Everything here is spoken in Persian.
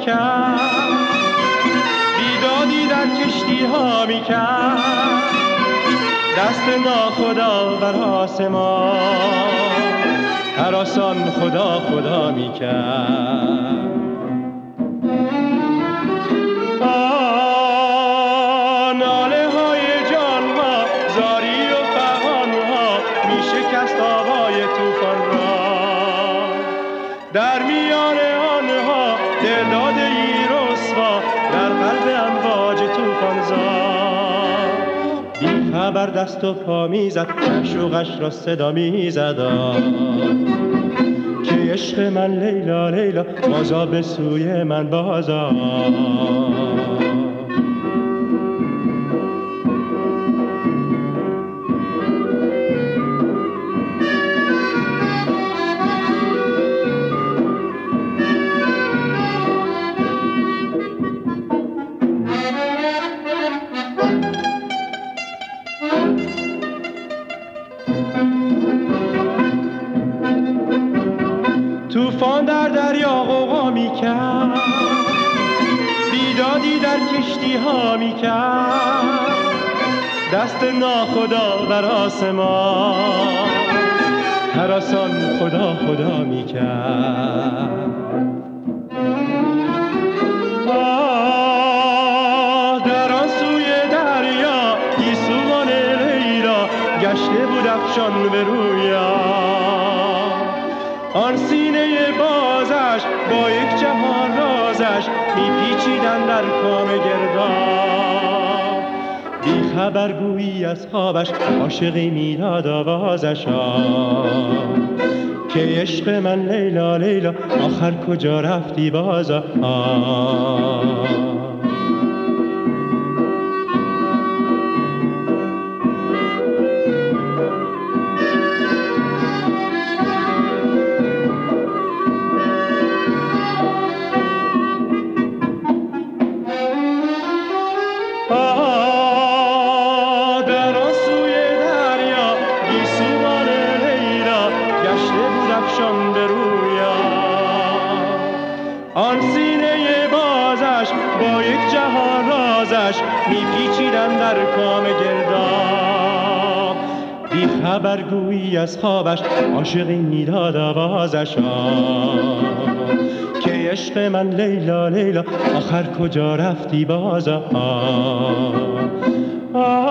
میکرد، بیدادی در کشتی ها میکرد، دست ناخدا بر آسمان هراسان خدا خدا میکرد. ناله های جان ها، زاری و فغان ها میشکست آوای توفان را، در میان آنها دلداده ای رسوا در قلب امواج توفان زا، بی خبر دست و پا میزد، معشوقش را صدا میزد که عشق من لیلا لیلا بازا به سوی من بازا. توفان در دریا غوغا میکرد، بیدادی در کشتی ها میکرد، دست ناخدا بر آسمان هراسان خدا خدا میکرد. در آن سوی دریا گیسوان لیلا گشته بود افشان به رویا، آن سینه بازش با یک جهان رازش میپیچیدن در کام گرداب، بی خبر گویی از خوابش عاشقی میداد آوازش که عشق من لیلا لیلا آخر کجا رفتی بازا. در آن سوی دریا گیسوان لیلا گشته بود افشان به رویا، آن سینه بازش با یک جهان رازش میپیچیدن در کام گرداب، بی خبر گویی از خوابش عاشقی میداد آوازش که عشق من لیلا لیلا آخر کجا رفتی بازا.